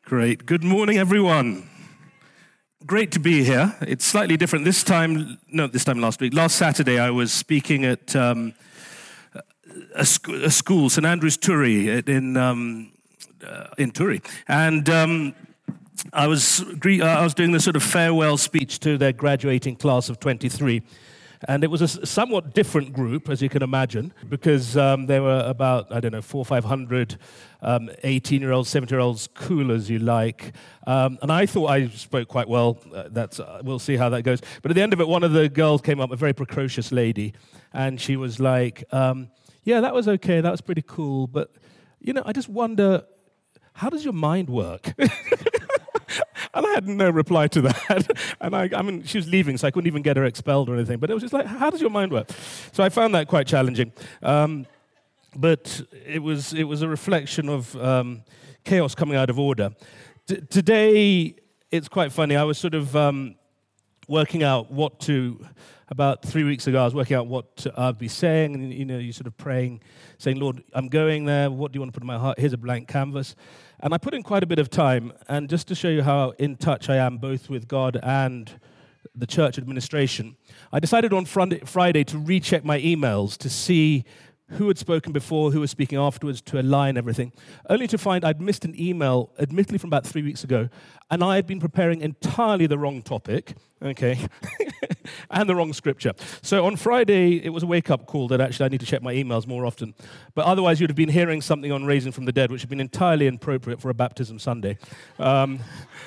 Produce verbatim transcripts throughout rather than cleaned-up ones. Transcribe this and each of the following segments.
Great. Good morning, everyone. Great to be here. It's slightly different this time. No, this time last week. Last Saturday, I was speaking at um, a, sc- a school, St Andrew's Turry, in um, uh, in Turry, and um, I was uh, I was doing this sort of farewell speech to their graduating class of twenty-three. And it was a somewhat different group, as you can imagine, because um, there were about, I don't know, four or five hundred um, eighteen-year-olds, seventeen-year-olds, cool as you like. Um, and I thought I spoke quite well. Uh, that's uh, we'll see how that goes. But at the end of it, one of the girls came up, a very precocious lady, and she was like, um, yeah, that was okay, that was pretty cool. But, you know, I just wonder, how does your mind work? And I had no reply to that. And I, I mean, she was leaving, so I couldn't even get her expelled or anything. But it was just like, how does your mind work? So I found that quite challenging. Um, but it was it was a reflection of um, chaos coming out of order. T- today, it's quite funny. I was sort of um, working out what to. About three weeks ago, I was working out what I'd be saying, and you know, you sort of praying, saying, "Lord, I'm going there. What do you want to put in my heart? Here's a blank canvas." And I put in quite a bit of time, and just to show you how in touch I am both with God and the church administration, I decided on Friday to recheck my emails to see who had spoken before, who was speaking afterwards, to align everything, only to find I'd missed an email, admittedly from about three weeks ago, and I had been preparing entirely the wrong topic, okay, and the wrong scripture. So on Friday, it was a wake-up call that actually I need to check my emails more often. But otherwise, you'd have been hearing something on Raising from the Dead, which had been entirely inappropriate for a baptism Sunday. Um,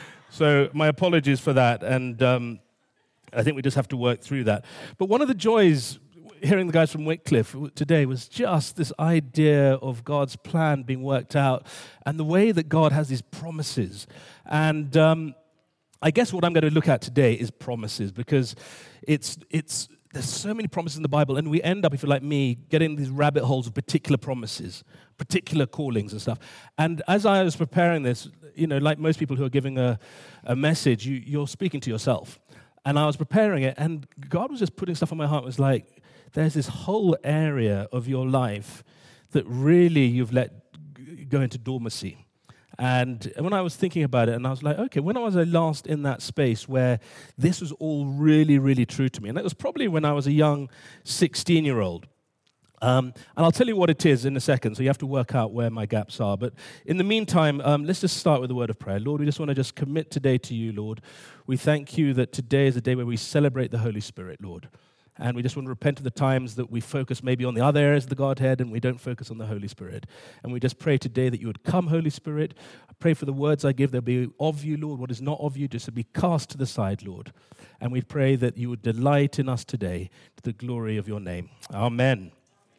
so my apologies for that, and um, I think we just have to work through that. But one of the joys hearing the guys from Wycliffe today was just this idea of God's plan being worked out and the way that God has these promises. And um, I guess what I'm going to look at today is promises, because it's it's there's so many promises in the Bible, and we end up, if you're like me, getting these rabbit holes of particular promises, particular callings and stuff. And as I was preparing this, you know, like most people who are giving a, a message, you, you're speaking to yourself. And I was preparing it, and God was just putting stuff on my heart. It was like, there's this whole area of your life that really you've let go into dormancy. And when I was thinking about it, and I was like, okay, when was I last in that space where this was all really, really true to me? And that was probably when I was a young sixteen-year-old. Um, and I'll tell you what it is in a second, so you have to work out where my gaps are. But in the meantime, um, let's just start with a word of prayer. Lord, we just want to just commit today to you, Lord. We thank you that today is a day where we celebrate the Holy Spirit, Lord. And we just want to repent of the times that we focus maybe on the other areas of the Godhead and we don't focus on the Holy Spirit. And we just pray today that you would come, Holy Spirit. I pray for the words I give, they'll be of you, Lord. What is not of you, just to be cast to the side, Lord. And we pray that you would delight in us today to the glory of your name. Amen.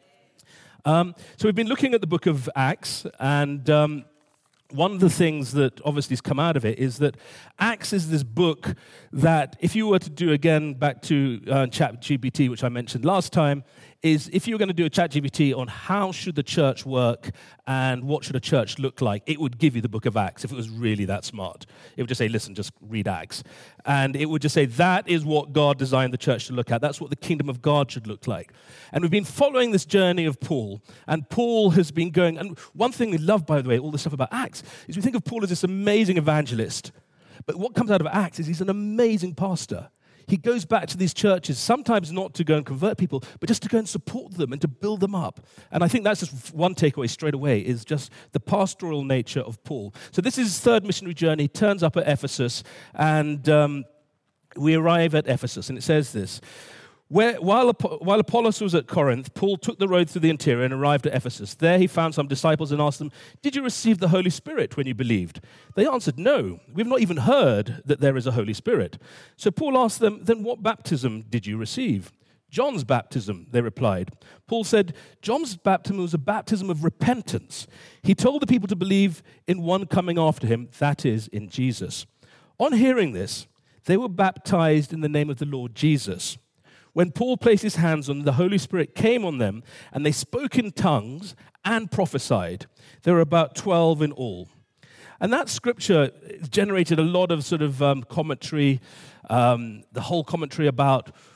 Um, so we've been looking at the book of Acts, and um, one of the things that obviously has come out of it is that Acts is this book that, if you were to do, again, back to uh, ChatGPT, which I mentioned last time, is if you were going to do a ChatGPT on how should the church work and what should a church look like, it would give you the book of Acts if it was really that smart. It would just say, listen, just read Acts. And it would just say, that is what God designed the church to look at. That's what the kingdom of God should look like. And we've been following this journey of Paul, and Paul has been going, and one thing we love, by the way, all this stuff about Acts, is we think of Paul as this amazing evangelist. But what comes out of Acts is he's an amazing pastor. He goes back to these churches, sometimes not to go and convert people, but just to go and support them and to build them up. And I think that's just one takeaway straight away, is just the pastoral nature of Paul. So this is his third missionary journey. He turns up at Ephesus, and um, we arrive at Ephesus, and it says this. Where, while, while Apollos was at Corinth, Paul took the road through the interior and arrived at Ephesus. There he found some disciples and asked them, "Did you receive the Holy Spirit when you believed?" They answered, "No, we've not even heard that there is a Holy Spirit." So Paul asked them, "Then what baptism did you receive?" "John's baptism," they replied. Paul said, "John's baptism was a baptism of repentance. He told the people to believe in one coming after him, that is, in Jesus." On hearing this, they were baptized in the name of the Lord Jesus. When Paul placed his hands on them, the Holy Spirit came on them, and they spoke in tongues and prophesied. There were about twelve in all. And that scripture generated a lot of sort of um, commentary, um, the whole commentary about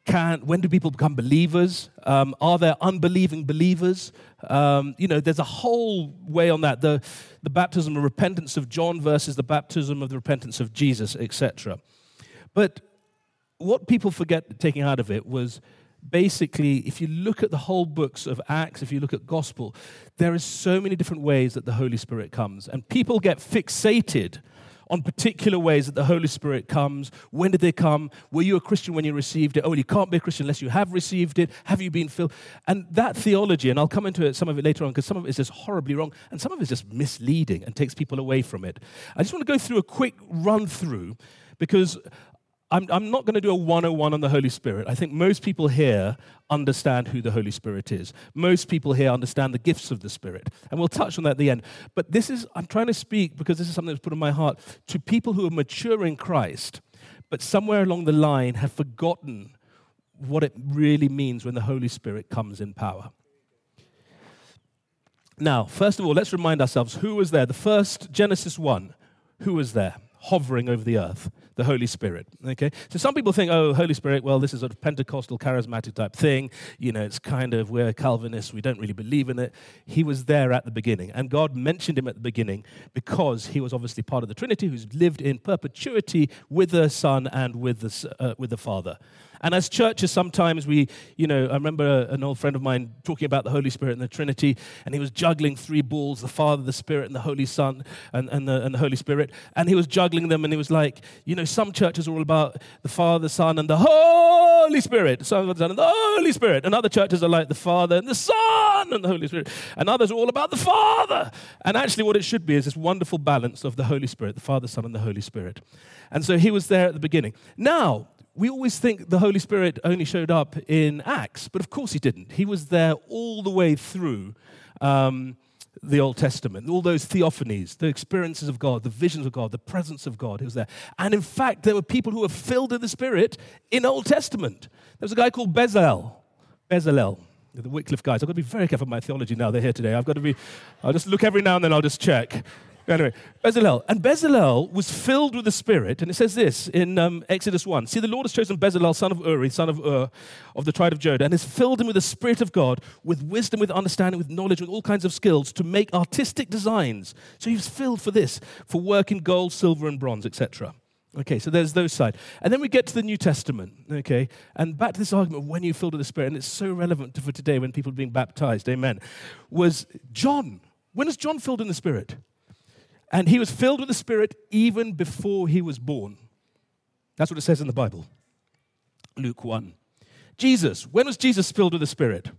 Can, when do people become believers? Um, are there unbelieving believers? Um, you know, there's a whole way on that. The, the baptism of repentance of John versus the baptism of the repentance of Jesus, et cetera. But what people forget taking out of it was basically, if you look at the whole books of Acts, if you look at Gospel, there is so many different ways that the Holy Spirit comes. And people get fixated on particular ways that the Holy Spirit comes. When did they come? Were you a Christian when you received it? Oh, you can't be a Christian unless you have received it. Have you been filled? And that theology, and I'll come into it, some of it later on, because some of it is just horribly wrong, and some of it is just misleading and takes people away from it. I just want to go through a quick run-through, because I'm, I'm not going to do a one oh one on the Holy Spirit. I think most people here understand who the Holy Spirit is. Most people here understand the gifts of the Spirit. And we'll touch on that at the end. But this is, I'm trying to speak, because this is something that's put in my heart, to people who are mature in Christ, but somewhere along the line have forgotten what it really means when the Holy Spirit comes in power. Now, first of all, let's remind ourselves, who was there? The first, Genesis one, who was there? Hovering over the earth, the Holy Spirit, okay? So some people think, oh, Holy Spirit, well, this is a Pentecostal, charismatic type thing. You know, it's kind of, we're Calvinists, we don't really believe in it. He was there at the beginning, and God mentioned him at the beginning because he was obviously part of the Trinity who's lived in perpetuity with the Son and with the, uh, with the Father. And as churches, sometimes we, you know, I remember an old friend of mine talking about the Holy Spirit and the Trinity, and he was juggling three balls, the Father, the Spirit, and the Holy Son, and, and, the, and the Holy Spirit. And he was juggling them, and he was like, you know, some churches are all about the Father, the Son, and the Holy Spirit. Son, the Son, and the Holy Spirit. And other churches are like the Father, and the Son, and the Holy Spirit. And others are all about the Father. And actually what it should be is this wonderful balance of the Holy Spirit, the Father, Son, and the Holy Spirit. And so he was there at the beginning. Now, we always think the Holy Spirit only showed up in Acts, but of course he didn't. He was there all the way through um, the Old Testament, all those theophanies, the experiences of God, the visions of God, the presence of God. He was there. And in fact, there were people who were filled with the Spirit in Old Testament. There was a guy called Bezalel. Bezalel. The Wycliffe guys. I've got to be very careful with my theology now. They're here today. I've got to be, I'll just look every now and then, I'll just check. Anyway, Bezalel. And Bezalel was filled with the Spirit, and it says this in um, Exodus one. See, the Lord has chosen Bezalel, son of Uri, son of Ur, of the tribe of Judah, and has filled him with the Spirit of God, with wisdom, with understanding, with knowledge, with all kinds of skills, to make artistic designs. So he was filled for this, for work in gold, silver, and bronze, et cetera. Okay, so there's those side. And then we get to the New Testament, okay? And back to this argument of when you filled with the Spirit, and it's so relevant for today when people are being baptized, amen, was John. When was John filled in the Spirit? And he was filled with the Spirit even before he was born. That's what it says in the Bible. Luke one. Jesus. When was Jesus filled with the Spirit?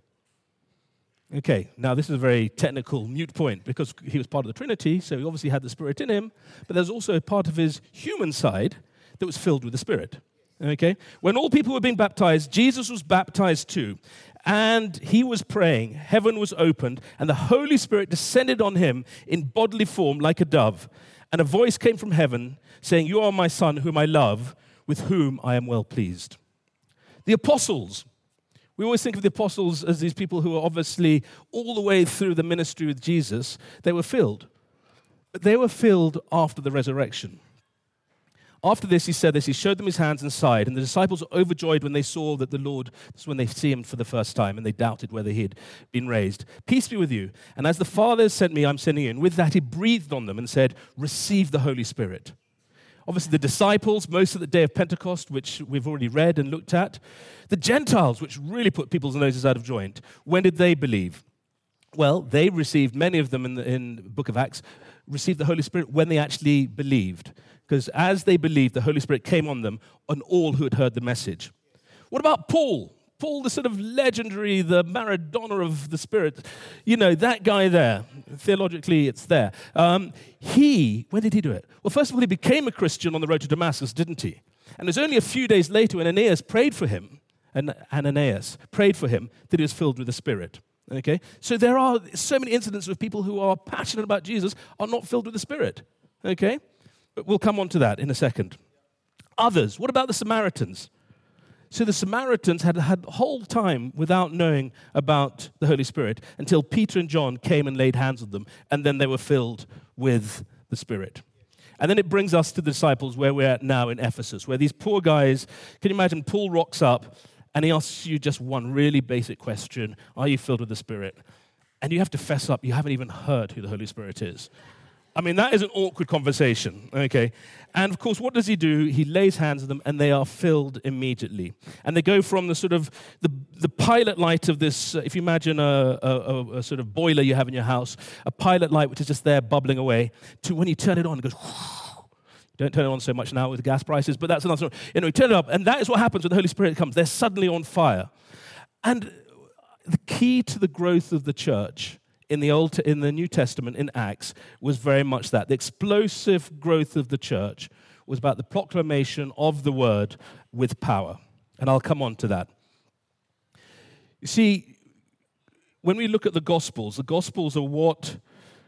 Okay, now this is a very technical, mute point, because he was part of the Trinity, so he obviously had the Spirit in him, but there's also a part of his human side that was filled with the Spirit. Okay? When all people were being baptized, Jesus was baptized too. And he was praying, heaven was opened, and the Holy Spirit descended on him in bodily form like a dove. And a voice came from heaven saying, "You are my Son, whom I love, with whom I am well pleased." The apostles. We always think of the apostles as these people who are obviously all the way through the ministry with Jesus. They were filled. But they were filled after the resurrection. After this, he said this, he showed them his hands and side, and the disciples were overjoyed when they saw that the Lord, this is when they see him for the first time, and they doubted whether he had been raised. Peace be with you. And as the Father has sent me, I'm sending you. And with that, he breathed on them and said, receive the Holy Spirit. Obviously, the disciples, most of the day of Pentecost, which we've already read and looked at. The Gentiles, which really put people's noses out of joint. When did they believe? Well, they received, many of them in the, in the book of Acts, received the Holy Spirit when they actually believed. Because as they believed, the Holy Spirit came on them, on all who had heard the message. What about Paul? Paul, the sort of legendary, the Maradona of the Spirit. You know, that guy there. Theologically, it's there. Um, he, when did he do it? Well, first of all, he became a Christian on the road to Damascus, didn't he? And it was only a few days later when Ananias prayed for him, and Ananias prayed for him, that he was filled with the Spirit. Okay? So there are so many incidents of people who are passionate about Jesus are not filled with the Spirit. Okay? But we'll come on to that in a second. Others, what about the Samaritans? So the Samaritans had had the whole time without knowing about the Holy Spirit until Peter and John came and laid hands on them, and then they were filled with the Spirit. And then it brings us to the disciples where we're at now in Ephesus, where these poor guys, can you imagine Paul rocks up, and he asks you just one really basic question: are you filled with the Spirit? And you have to fess up, you haven't even heard who the Holy Spirit is. I mean, that is an awkward conversation, okay? And of course, what does he do? He lays hands on them, and they are filled immediately. And they go from the sort of, the, the pilot light of this, uh, if you imagine a, a, a sort of boiler you have in your house, a pilot light which is just there bubbling away, to when you turn it on, it goes, whoosh. Don't turn it on so much now with gas prices, but that's another story. You know, you turn it up, and that is what happens when the Holy Spirit comes. They're suddenly on fire. And the key to the growth of the church in the Old, in the New Testament, in Acts, was very much that. The explosive growth of the church was about the proclamation of the word with power. And I'll come on to that. You see, when we look at the Gospels, the Gospels are what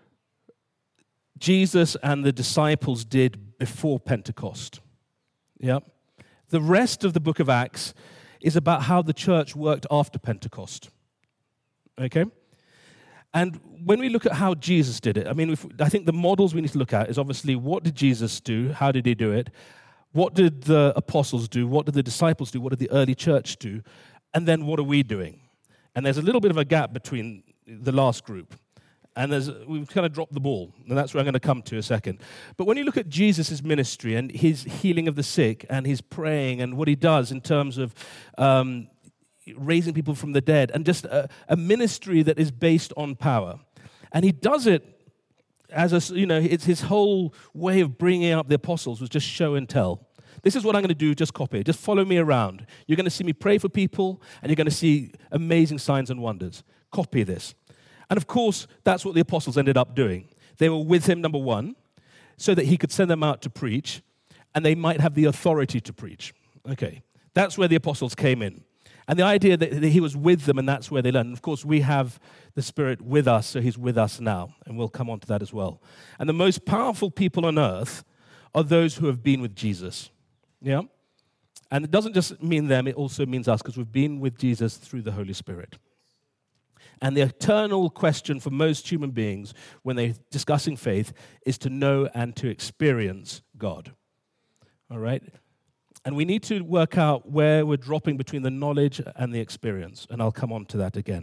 Jesus and the disciples did before Pentecost. Yeah. The rest of the book of Acts is about how the church worked after Pentecost. Okay? And when we look at how Jesus did it, I mean, if, I think the models we need to look at is obviously, what did Jesus do? How did he do it? What did the apostles do? What did the disciples do? What did the early church do? And then what are we doing? And there's a little bit of a gap between the last group. And there's, we've kind of dropped the ball, and that's where I'm going to come to in a second. But when you look at Jesus' ministry and his healing of the sick and his praying and what he does in terms of um, raising people from the dead, and just a, a ministry that is based on power. And he does it as a, you know, it's his whole way of bringing up the apostles was just show and tell. This is what I'm going to do, just copy it. Just follow me around. You're going to see me pray for people, and you're going to see amazing signs and wonders. Copy this. And of course, that's what the apostles ended up doing. They were with him, number one, so that he could send them out to preach, and they might have the authority to preach. Okay, that's where the apostles came in. And the idea that he was with them, and that's where they learned. And of course, we have the Spirit with us, so he's with us now. And we'll come on to that as well. And the most powerful people on earth are those who have been with Jesus. Yeah? And it doesn't just mean them, it also means us, because we've been with Jesus through the Holy Spirit. And the eternal question for most human beings when they're discussing faith is to know and to experience God. All right? And we need to work out where we're dropping between the knowledge and the experience. And I'll come on to that again.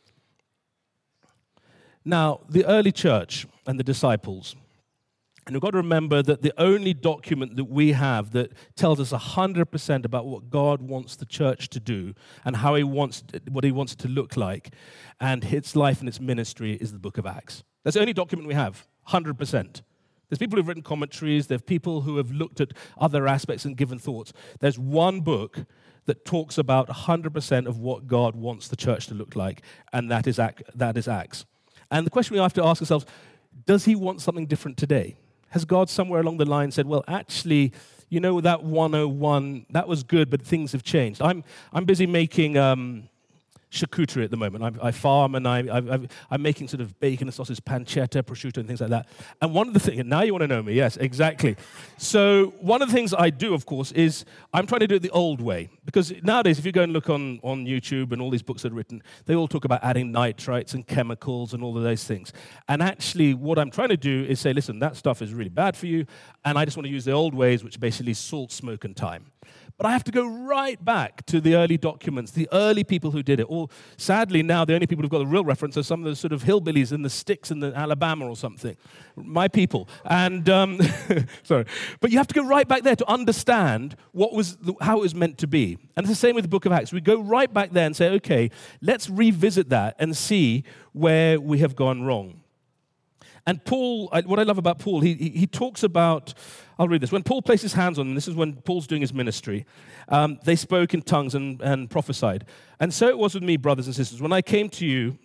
Now, the early church and the disciples. And we've got to remember that the only document that we have that tells us one hundred percent about what God wants the church to do and how he wants, what he wants it to look like and its life and its ministry is the book of Acts. That's the only document we have, one hundred percent. There's people who've written commentaries. There are people who have looked at other aspects and given thoughts. There's one book that talks about one hundred percent of what God wants the church to look like, and that is, that is Acts. And the question we have to ask ourselves, does he want something different today? Has God somewhere along the line said, well, actually, you know, that one oh one, that was good, but things have changed. I'm I'm busy making um, charcuterie at the moment. I, I farm, and I, I, I'm making sort of bacon and sausage, pancetta, prosciutto, and things like that. And one of the things, and now you want to know me, yes, exactly. So one of the things I do, of course, is I'm trying to do it the old way. Because nowadays, if you go and look on, on YouTube and all these books that are written, they all talk about adding nitrites and chemicals and all of those things. And actually, what I'm trying to do is say, listen, that stuff is really bad for you, and I just want to use the old ways, which are basically salt, smoke, and thyme. But I have to go right back to the early documents, the early people who did it. Or sadly, now the only people who've got a real reference are some of the sort of hillbillies in the sticks in the Alabama or something. My people. And um, sorry, but you have to go right back there to understand what was the, how it was meant to be. And it's the same with the Book of Acts. We go right back there and say, okay, let's revisit that and see where we have gone wrong. And Paul, what I love about Paul, he, he, he talks about, I'll read this. When Paul placed his hands on them, this is when Paul's doing his ministry, um, they spoke in tongues and, and prophesied. And so it was with me, brothers and sisters. When I came to you,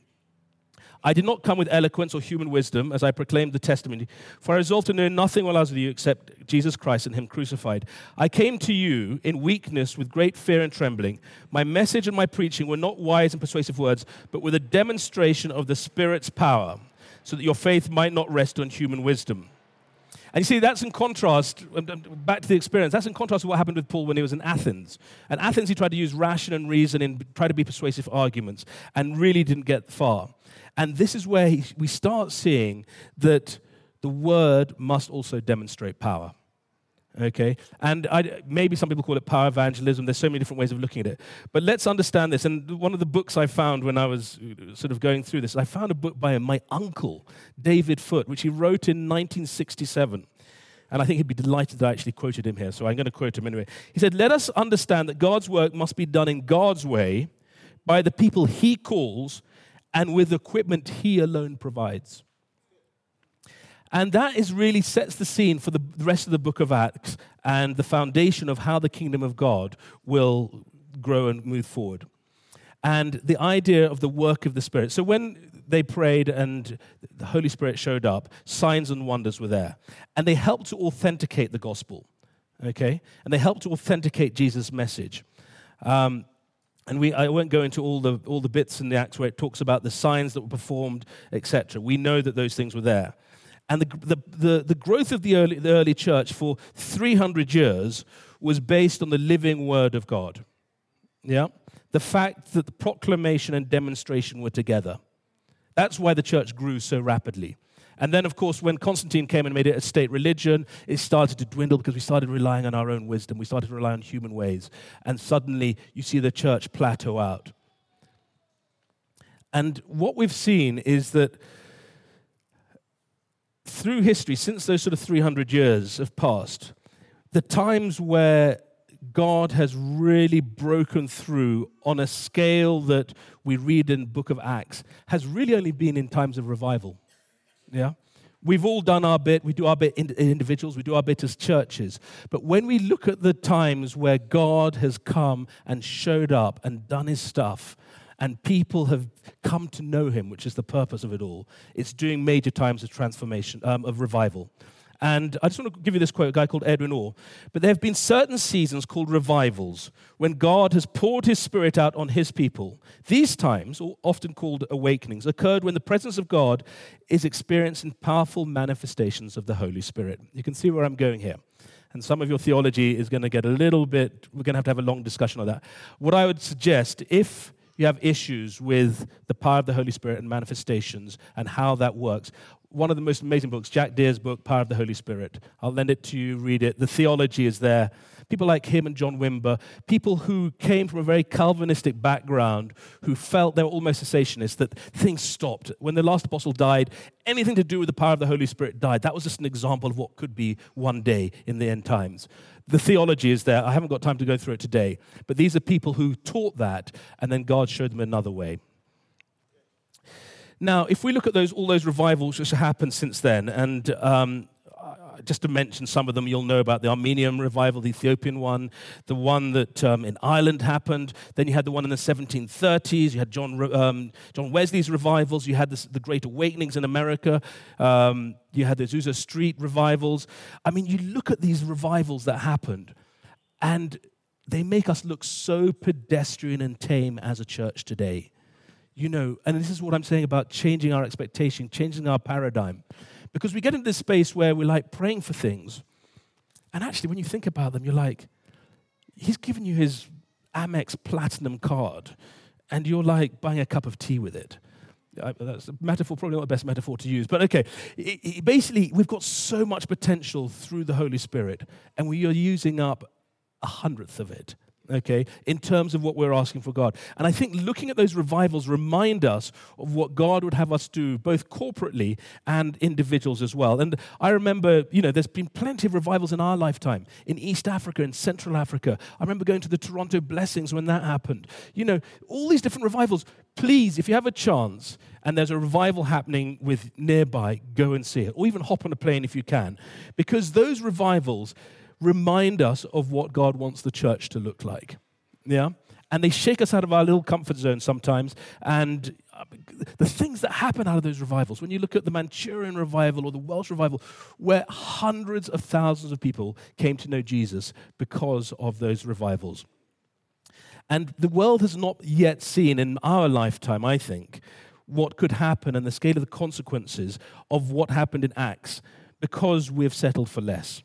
I did not come with eloquence or human wisdom as I proclaimed the testimony, for I resolved to know nothing while I was with you except Jesus Christ and him crucified. I came to you in weakness with great fear and trembling. My message and my preaching were not wise and persuasive words, but with a demonstration of the Spirit's power, so that your faith might not rest on human wisdom. And you see, that's in contrast, back to the experience, that's in contrast to what happened with Paul when he was in Athens. And Athens, he tried to use ration and reason and try to be persuasive arguments and really didn't get far. And this is where he, we start seeing that the word must also demonstrate power. Okay, and I, maybe some people call it power evangelism. There's so many different ways of looking at it. But let's understand this. And one of the books I found when I was sort of going through this, I found a book by my uncle, David Foote, which he wrote in nineteen sixty-seven. And I think he'd be delighted that I actually quoted him here, so I'm going to quote him anyway. He said, "Let us understand that God's work must be done in God's way, by the people he calls, and with equipment he alone provides." And that is really sets the scene for the rest of the book of Acts and the foundation of how the kingdom of God will grow and move forward. And the idea of the work of the Spirit. So when they prayed and the Holy Spirit showed up, signs and wonders were there. And they helped to authenticate the gospel, okay? And they helped to authenticate Jesus' message. Um, and we, I won't go into all the, all the bits in the Acts where it talks about the signs that were performed, et cetera. We know that those things were there. And the, the, the, the growth of the early, the early church for three hundred years was based on the living word of God. Yeah? The fact that the proclamation and demonstration were together. That's why the church grew so rapidly. And then, of course, when Constantine came and made it a state religion, it started to dwindle because we started relying on our own wisdom. We started to rely on human ways. And suddenly, you see the church plateau out. And what we've seen is that through history, since those sort of three hundred years have passed, the times where God has really broken through on a scale that we read in the book of Acts has really only been in times of revival. Yeah? We've all done our bit. We do our bit in individuals. We do our bit as churches. But when we look at the times where God has come and showed up and done his stuff, and people have come to know him, which is the purpose of it all, it's during major times of transformation, um, of revival. And I just want to give you this quote, a guy called Edwin Orr. "But there have been certain seasons called revivals when God has poured his Spirit out on his people. These times, often called awakenings, occurred when the presence of God is experienced in powerful manifestations of the Holy Spirit." You can see where I'm going here. And some of your theology is going to get a little bit, we're going to have to have a long discussion on that. What I would suggest, if you have issues with the power of the Holy Spirit and manifestations and how that works, one of the most amazing books, Jack Deere's book, Power of the Holy Spirit. I'll lend it to you, read it. The theology is there. People like him and John Wimber, people who came from a very Calvinistic background, who felt they were almost cessationists, that things stopped. When the last apostle died, anything to do with the power of the Holy Spirit died. That was just an example of what could be one day in the end times. The theology is there. I haven't got time to go through it today. But these are people who taught that, and then God showed them another way. Now, if we look at those all those revivals which have happened since then, and um, just to mention some of them, you'll know about the Armenian revival, the Ethiopian one, the one that um, in Ireland happened. Then you had the one in the seventeen thirties. You had John um, John Wesley's revivals. You had this, the Great Awakenings in America. Um, you had the Azusa Street revivals. I mean, you look at these revivals that happened, and they make us look so pedestrian and tame as a church today. You know, and this is what I'm saying about changing our expectation, changing our paradigm. Because we get into this space where we're like praying for things. And actually, when you think about them, you're like, he's given you his Amex Platinum card, and you're like buying a cup of tea with it. I, that's a metaphor, probably not the best metaphor to use. But okay, it, it, basically, we've got so much potential through the Holy Spirit, and we are using up a hundredth of it. Okay, in terms of what we're asking for God. And I think looking at those revivals remind us of what God would have us do, both corporately and individuals as well. And I remember, you know, there's been plenty of revivals in our lifetime, in East Africa, in Central Africa. I remember going to the Toronto Blessings when that happened. You know, all these different revivals. Please, if you have a chance, and there's a revival happening with nearby, go and see it. Or even hop on a plane if you can. Because those revivals remind us of what God wants the church to look like. Yeah? And they shake us out of our little comfort zone sometimes. And the things that happen out of those revivals, when you look at the Manchurian revival or the Welsh revival, where hundreds of thousands of people came to know Jesus because of those revivals. And the world has not yet seen in our lifetime, I think, what could happen and the scale of the consequences of what happened in Acts because we've settled for less.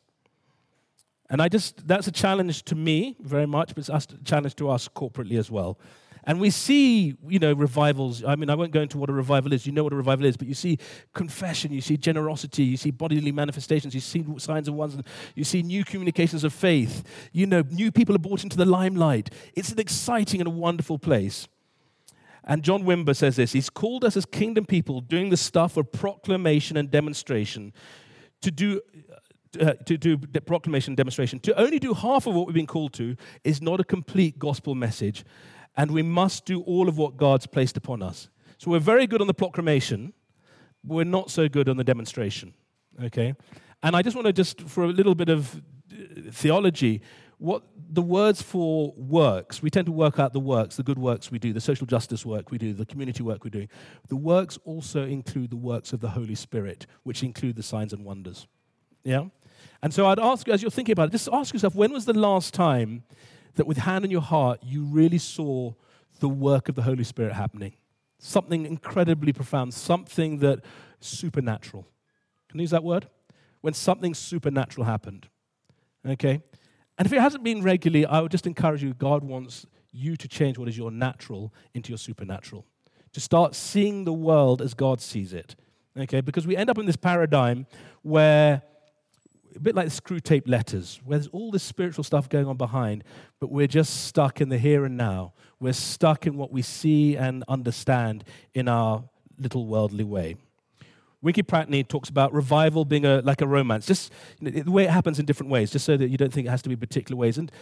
And I just, that's a challenge to me very much, but it's a challenge to us corporately as well. And we see, you know, revivals. I mean, I won't go into what a revival is. You know what a revival is, but you see confession, you see generosity, you see bodily manifestations, you see signs of wonders, you see new communications of faith. You know, new people are brought into the limelight. It's an exciting and a wonderful place. And John Wimber says this, he's called us as kingdom people doing the stuff of proclamation and demonstration to do uh, to do proclamation and demonstration. To only do half of what we've been called to is not a complete gospel message, and we must do all of what God's placed upon us. So we're very good on the proclamation, but we're not so good on the demonstration, okay? And I just want to just, for a little bit of theology, what the words for works, we tend to work out the works, the good works we do, the social justice work we do, the community work we're doing. The works also include the works of the Holy Spirit, which include the signs and wonders. Yeah? And so I'd ask you, as you're thinking about it, just ask yourself, when was the last time that with hand in your heart you really saw the work of the Holy Spirit happening? Something incredibly profound, something that supernatural. Can I use that word? When something supernatural happened. Okay? And if it hasn't been regularly, I would just encourage you, God wants you to change what is your natural into your supernatural. To start seeing the world as God sees it. Okay? Because we end up in this paradigm where, a bit like screw tape letters, where there's all this spiritual stuff going on behind, but we're just stuck in the here and now. We're stuck in what we see and understand in our little worldly way. Winky Pratney talks about revival being a, like a romance, just you know, the way it happens in different ways, just so that you don't think it has to be particular ways. And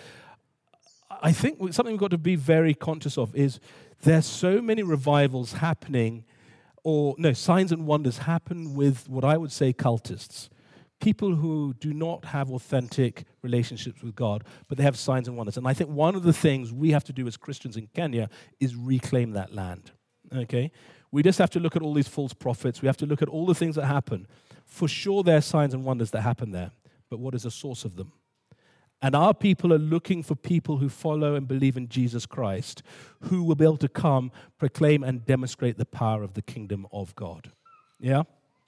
I think something we've got to be very conscious of is there's so many revivals happening, or no, signs and wonders happen with what I would say cultists. People who do not have authentic relationships with God, but they have signs and wonders. And I think one of the things we have to do as Christians in Kenya is reclaim that land, okay? We just have to look at all these false prophets. We have to look at all the things that happen. For sure, there are signs and wonders that happen there, but what is the source of them? And our people are looking for people who follow and believe in Jesus Christ, who will be able to come, proclaim, and demonstrate the power of the kingdom of God. Yeah?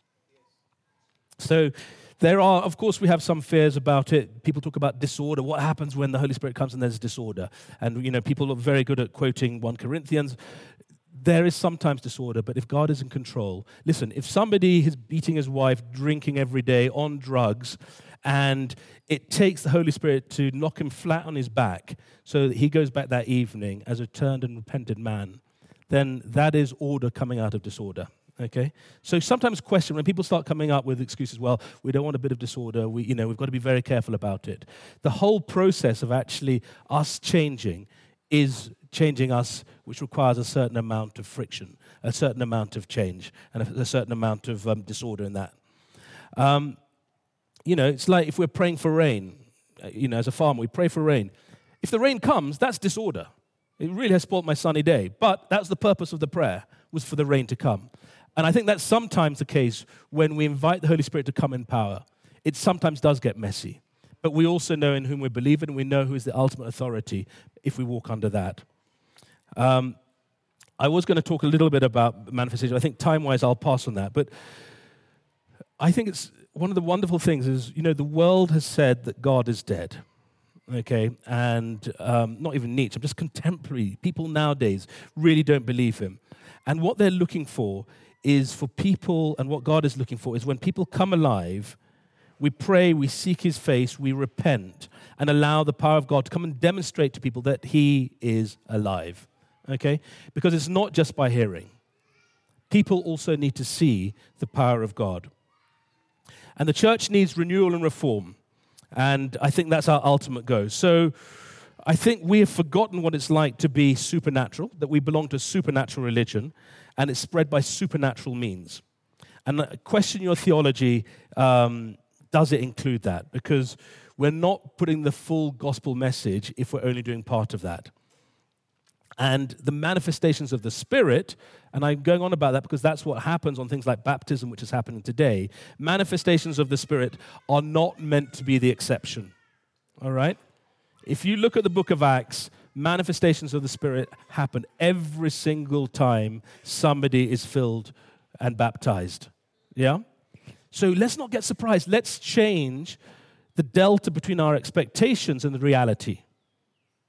So there are, of course, we have some fears about it. People talk about disorder. What happens when the Holy Spirit comes and there's disorder? And, you know, people are very good at quoting First Corinthians. There is sometimes disorder, but if God is in control, listen, if somebody is beating his wife, drinking every day, on drugs, and it takes the Holy Spirit to knock him flat on his back so that he goes back that evening as a turned and repented man, then that is order coming out of disorder. Okay, so sometimes question when people start coming up with excuses. Well, we don't want a bit of disorder. We, you know, we've got to be very careful about it. The whole process of actually us changing is changing us, which requires a certain amount of friction, a certain amount of change, and a, a certain amount of um, disorder in that. Um, you know, it's like if we're praying for rain. You know, as a farmer, we pray for rain. If the rain comes, that's disorder. It really has spoiled my sunny day. But that's the purpose of the prayer, was for the rain to come. And I think that's sometimes the case when we invite the Holy Spirit to come in power. It sometimes does get messy. But we also know in whom we believe in, and we know who is the ultimate authority if we walk under that. Um, I was going to talk a little bit about manifestation. I think time-wise I'll pass on that. But I think it's one of the wonderful things is, you know, the world has said that God is dead. Okay, and um, not even Nietzsche, just contemporary people nowadays really don't believe him. And what they're looking for is for people, and what God is looking for is when people come alive, we pray, we seek his face, we repent, and allow the power of God to come and demonstrate to people that he is alive, okay? Because it's not just by hearing. People also need to see the power of God. And the church needs renewal and reform, and I think that's our ultimate goal. So I think we have forgotten what it's like to be supernatural, that we belong to a supernatural religion, and it's spread by supernatural means. And question your theology, um, does it include that? Because we're not putting the full gospel message if we're only doing part of that. And the manifestations of the Spirit, and I'm going on about that because that's what happens on things like baptism, which is happening today. Manifestations of the Spirit are not meant to be the exception, all right? If you look at the book of Acts, manifestations of the Spirit happen every single time somebody is filled and baptized. Yeah? So let's not get surprised. Let's change the delta between our expectations and the reality.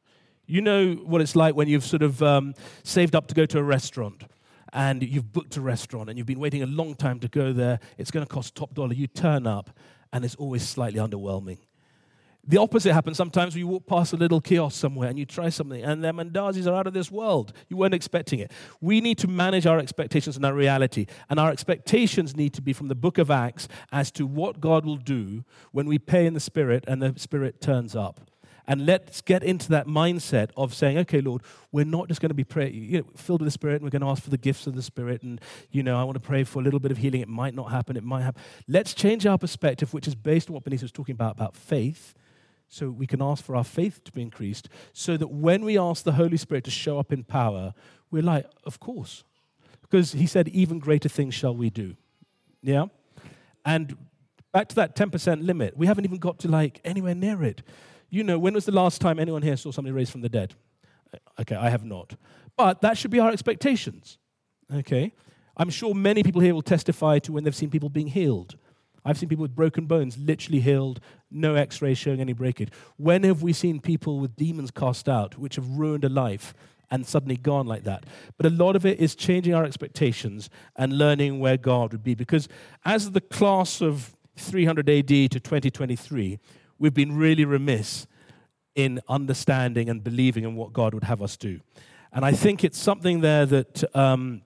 You know what it's like when you've sort of um, saved up to go to a restaurant, and you've booked a restaurant, and you've been waiting a long time to go there. It's going to cost top dollar. You turn up, and it's always slightly underwhelming. The opposite happens sometimes when you walk past a little kiosk somewhere and you try something, and their mandazis are out of this world. You weren't expecting it. We need to manage our expectations and our reality, and our expectations need to be from the book of Acts as to what God will do when we pray in the Spirit and the Spirit turns up. And let's get into that mindset of saying, okay, Lord, we're not just going to be pray, you know, filled with the Spirit, and we're going to ask for the gifts of the Spirit. And, you know, I want to pray for a little bit of healing. It might not happen. It might happen. Let's change our perspective, which is based on what Benito was talking about, about faith, so we can ask for our faith to be increased, so that when we ask the Holy Spirit to show up in power, we're like, of course. Because he said, even greater things shall we do. Yeah? And back to that ten percent limit, we haven't even got to, like, anywhere near it. You know, when was the last time anyone here saw somebody raised from the dead? Okay, I have not. But that should be our expectations, okay? I'm sure many people here will testify to when they've seen people being healed. I've seen people with broken bones literally healed, no x-ray showing any breakage. When have we seen people with demons cast out, which have ruined a life and suddenly gone like that? But a lot of it is changing our expectations and learning where God would be. Because as the class of three hundred A D to twenty twenty-three, we've been really remiss in understanding and believing in what God would have us do. And I think it's something there that um,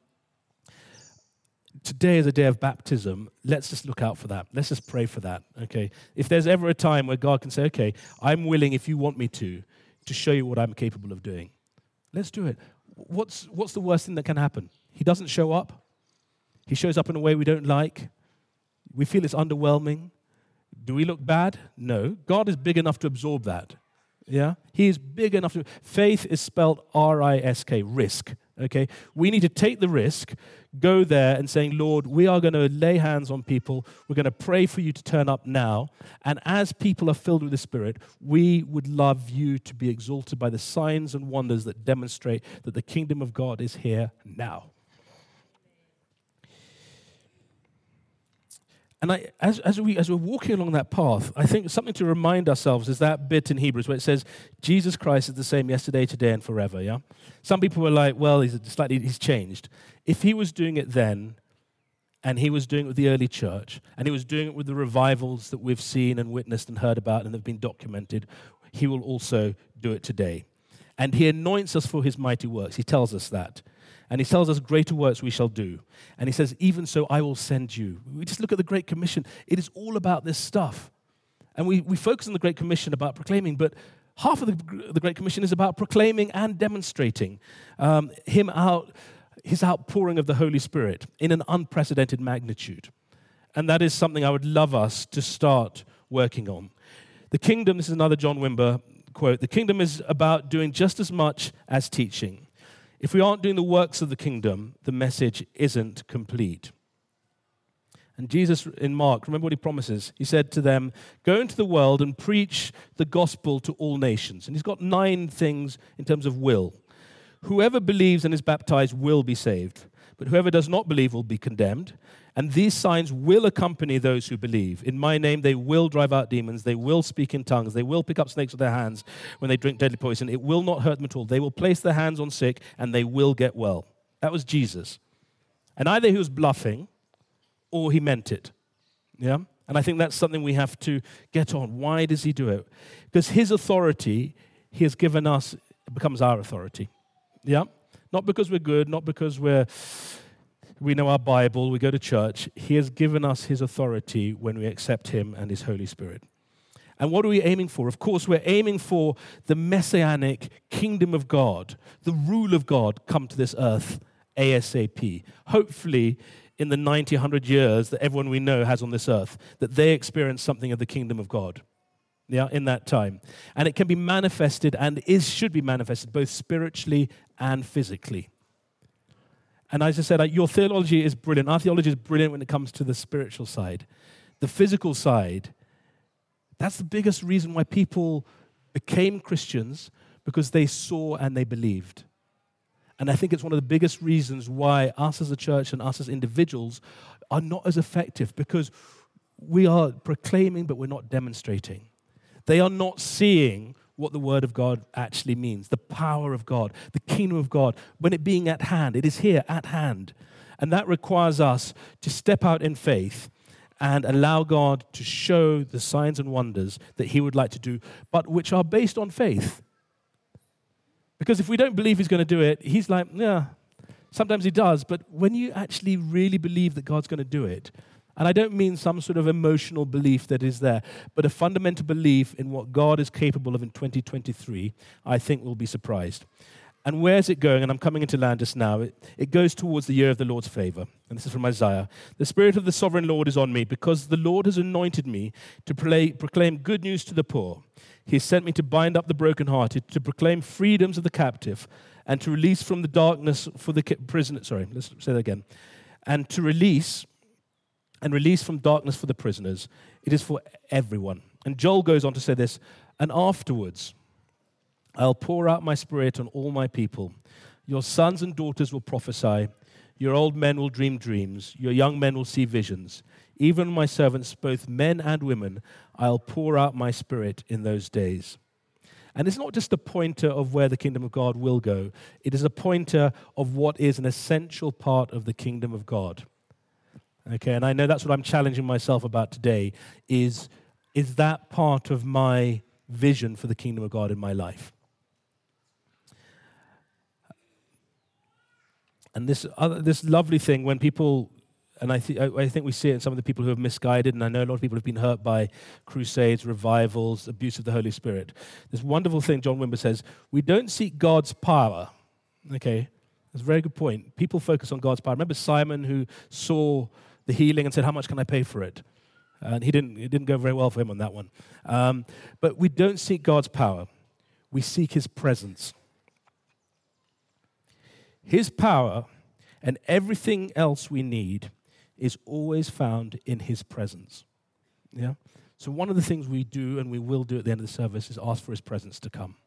today is a day of baptism. Let's just look out for that. Let's just pray for that, okay? If there's ever a time where God can say, okay, I'm willing, if you want me to, to show you what I'm capable of doing. Let's do it. What's, what's the worst thing that can happen? He doesn't show up. He shows up in a way we don't like. We feel it's underwhelming. Do we look bad? No. God is big enough to absorb that. Yeah? He is big enough to... Faith is spelled R I S K, risk. Okay? We need to take the risk, go there and saying, Lord, we are going to lay hands on people. We're going to pray for you to turn up now. And as people are filled with the Spirit, we would love you to be exalted by the signs and wonders that demonstrate that the kingdom of God is here now. And I, as, as, we, as we're walking along that path, I think something to remind ourselves is that bit in Hebrews where it says, Jesus Christ is the same yesterday, today, and forever, yeah? Some people were like, well, he's slightly, he's changed. If he was doing it then, and he was doing it with the early church, and he was doing it with the revivals that we've seen and witnessed and heard about and have been documented, he will also do it today. And he anoints us for his mighty works. He tells us that. And he tells us, greater works we shall do. And he says, even so, I will send you. We just look at the Great Commission. It is all about this stuff. And we, we focus on the Great Commission about proclaiming, but half of the, the Great Commission is about proclaiming and demonstrating um, him out, his outpouring of the Holy Spirit in an unprecedented magnitude. And that is something I would love us to start working on. The kingdom, this is another John Wimber quote, the kingdom is about doing just as much as teaching. If we aren't doing the works of the kingdom, the message isn't complete. And Jesus in Mark, remember what he promises? He said to them, go into the world and preach the gospel to all nations. And he's got nine things in terms of will. Whoever believes and is baptized will be saved, but whoever does not believe will be condemned. And these signs will accompany those who believe. In my name, they will drive out demons. They will speak in tongues. They will pick up snakes with their hands when they drink deadly poison. It will not hurt them at all. They will place their hands on sick, and they will get well. That was Jesus. And either he was bluffing, or he meant it. Yeah? And I think that's something we have to get on. Why does he do it? Because his authority, he has given us, becomes our authority. Yeah? Not because we're good, not because we're... we know our Bible, we go to church. He has given us his authority when we accept him and his Holy Spirit. And what are we aiming for? Of course, we're aiming for the messianic kingdom of God, the rule of God come to this earth ASAP. Hopefully, in the ninety, one hundred years that everyone we know has on this earth, that they experience something of the kingdom of God. Yeah, in that time. And it can be manifested and is should be manifested both spiritually and physically. And as I said, your theology is brilliant. Our theology is brilliant when it comes to the spiritual side. The physical side, that's the biggest reason why people became Christians, because they saw and they believed. And I think it's one of the biggest reasons why us as a church and us as individuals are not as effective, because we are proclaiming, but we're not demonstrating. They are not seeing what the Word of God actually means, the power of God, the kingdom of God, when it being at hand. It is here, at hand. And that requires us to step out in faith and allow God to show the signs and wonders that he would like to do, but which are based on faith. Because if we don't believe he's going to do it, he's like, yeah, sometimes he does, but when you actually really believe that God's going to do it, and I don't mean some sort of emotional belief that is there, but a fundamental belief in what God is capable of in twenty twenty-three, I think we'll be surprised. And where's it going? And I'm coming into land just now. It, it goes towards the year of the Lord's favor. And this is from Isaiah. The Spirit of the Sovereign Lord is on me, because the Lord has anointed me to play, proclaim good news to the poor. He has sent me to bind up the brokenhearted, to proclaim freedoms of the captive, and to release from the darkness for the prisoner. Sorry, let's say that again. And to release, and release from darkness for the prisoners. It is for everyone. And Joel goes on to say this, and afterwards, I'll pour out my Spirit on all my people. Your sons and daughters will prophesy. Your old men will dream dreams. Your young men will see visions. Even my servants, both men and women, I'll pour out my Spirit in those days. And it's not just a pointer of where the kingdom of God will go. It is a pointer of what is an essential part of the kingdom of God. Okay, and I know that's what I'm challenging myself about today, is, is that part of my vision for the kingdom of God in my life. And this other, this lovely thing when people, and I, th- I think we see it in some of the people who have misguided, and I know a lot of people have been hurt by crusades, revivals, abuse of the Holy Spirit. This wonderful thing John Wimber says, we don't seek God's power. Okay, that's a very good point. People focus on God's power. Remember Simon, who saw the healing and said, how much can I pay for it? And he didn't, it didn't go very well for him on that one. Um, but we don't seek God's power. We seek his presence. His power and everything else we need is always found in his presence. Yeah? So one of the things we do and we will do at the end of the service is ask for his presence to come.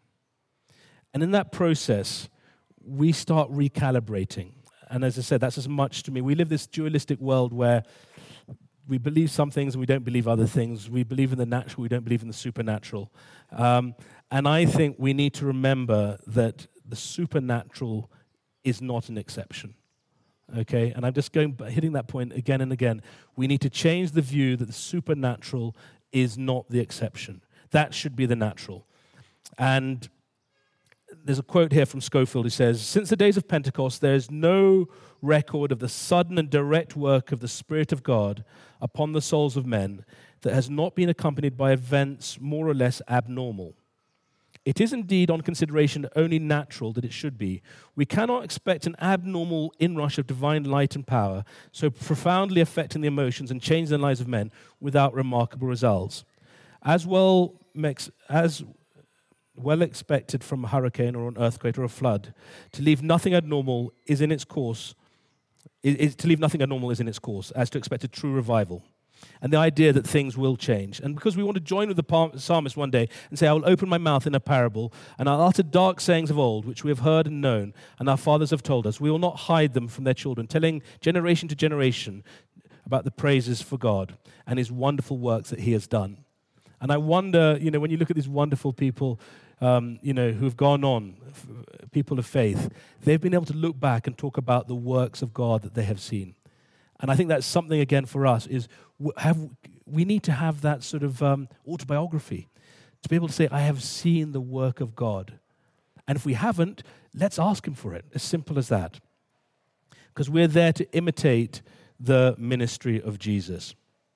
And in that process, we start recalibrating. And as I said, that's as much to me. We live this dualistic world where we believe some things and we don't believe other things. We believe in the natural, we don't believe in the supernatural. Um, and I think we need to remember that the supernatural is not an exception, okay? And I'm just going hitting that point again and again. We need to change the view that the supernatural is not the exception. That should be the natural. And there's a quote here from Scofield who says, since the days of Pentecost, there is no record of the sudden and direct work of the Spirit of God upon the souls of men that has not been accompanied by events more or less abnormal. It is indeed on consideration only natural that it should be. We cannot expect an abnormal inrush of divine light and power, so profoundly affecting the emotions and changing the lives of men without remarkable results. As well, as well expected from a hurricane or an earthquake or a flood, to leave nothing abnormal is in its course, is, is, to leave nothing abnormal is in its course, as to expect a true revival. And the idea that things will change. And because we want to join with the psalmist one day and say, I will open my mouth in a parable, and I'll utter dark sayings of old, which we have heard and known, and our fathers have told us. We will not hide them from their children, telling generation to generation about the praises for God and his wonderful works that he has done. And I wonder, you know, when you look at these wonderful people, um, you know, who've gone on, f- people of faith, they've been able to look back and talk about the works of God that they have seen. And I think that's something, again, for us, is have, we need to have that sort of um, autobiography, to be able to say, I have seen the work of God. And if we haven't, let's ask him for it, as simple as that. Because we're there to imitate the ministry of Jesus.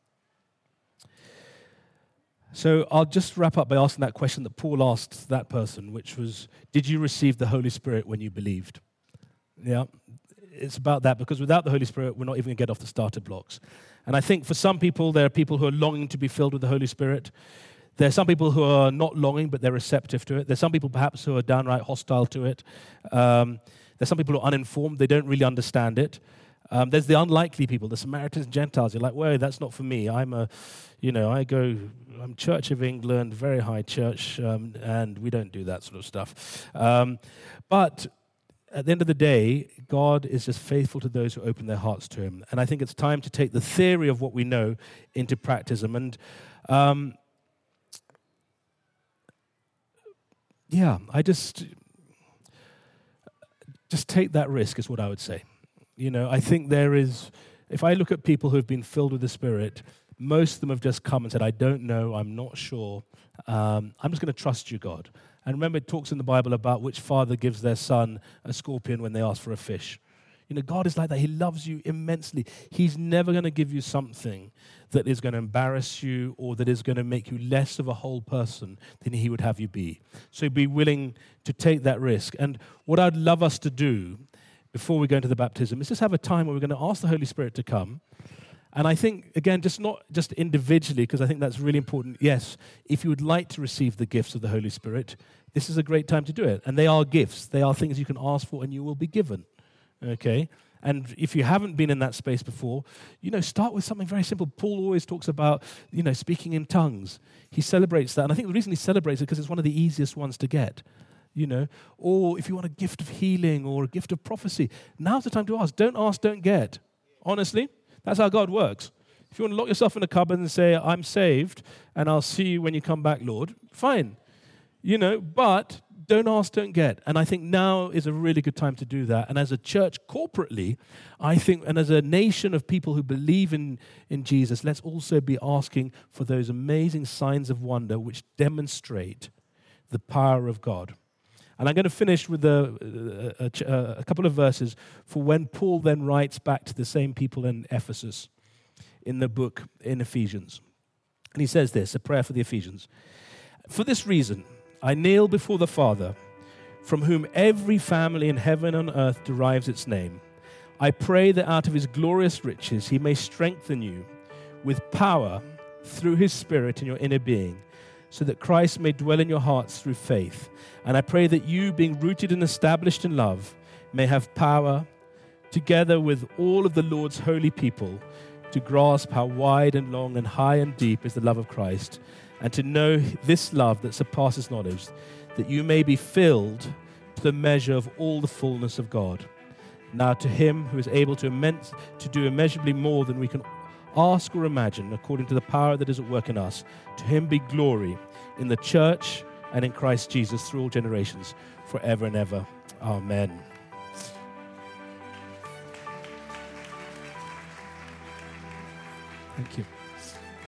So I'll just wrap up by asking that question that Paul asked that person, which was, did you receive the Holy Spirit when you believed? Yeah. It's about that, because without the Holy Spirit, we're not even going to get off the starter blocks. And I think for some people, there are people who are longing to be filled with the Holy Spirit. There are some people who are not longing, but they're receptive to it. There's some people perhaps who are downright hostile to it. Um, there's some people who are uninformed. They don't really understand it. Um, there's the unlikely people, the Samaritans, Gentiles. You're like, whoa, that's not for me. I'm a, you know, I go, I'm Church of England, very high church, um, and we don't do that sort of stuff. Um, but at the end of the day, God is just faithful to those who open their hearts to him. And I think it's time to take the theory of what we know into practice. And um, yeah, I just, just take that risk is what I would say. You know, I think there is, if I look at people who have been filled with the Spirit, most of them have just come and said, I don't know, I'm not sure. Um, I'm just going to trust you, God. And remember, it talks in the Bible about which father gives their son a scorpion when they ask for a fish. You know, God is like that. He loves you immensely. He's never going to give you something that is going to embarrass you or that is going to make you less of a whole person than he would have you be. So be willing to take that risk. And what I'd love us to do before we go into the baptism is just have a time where we're going to ask the Holy Spirit to come. And I think, again, just not just individually, because I think that's really important. Yes, if you would like to receive the gifts of the Holy Spirit, this is a great time to do it. And they are gifts. They are things you can ask for and you will be given. Okay? And if you haven't been in that space before, you know, start with something very simple. Paul always talks about, you know, speaking in tongues. He celebrates that. And I think the reason he celebrates it is because it's one of the easiest ones to get. You know, or if you want a gift of healing or a gift of prophecy, now's the time to ask. Don't ask, don't get. Honestly, that's how God works. If you want to lock yourself in a cupboard and say, I'm saved, and I'll see you when you come back, Lord, fine. You know, but don't ask, don't get. And I think now is a really good time to do that. And as a church corporately, I think, and as a nation of people who believe in, in Jesus, let's also be asking for those amazing signs of wonder which demonstrate the power of God. And I'm going to finish with a, a, a, a couple of verses for when Paul then writes back to the same people in Ephesus in the book in Ephesians. And he says this, a prayer for the Ephesians. For this reason, I kneel before the Father, from whom every family in heaven and earth derives its name. I pray that out of his glorious riches he may strengthen you with power through his Spirit in your inner being, so that Christ may dwell in your hearts through faith. And I pray that you, being rooted and established in love, may have power, together with all of the Lord's holy people, to grasp how wide and long and high and deep is the love of Christ, and to know this love that surpasses knowledge, that you may be filled to the measure of all the fullness of God. Now to him who is able to, immense, to do immeasurably more than we can ask or imagine, according to the power that is at work in us, to him be glory in the church and in Christ Jesus through all generations, forever and ever. Amen. Thank you.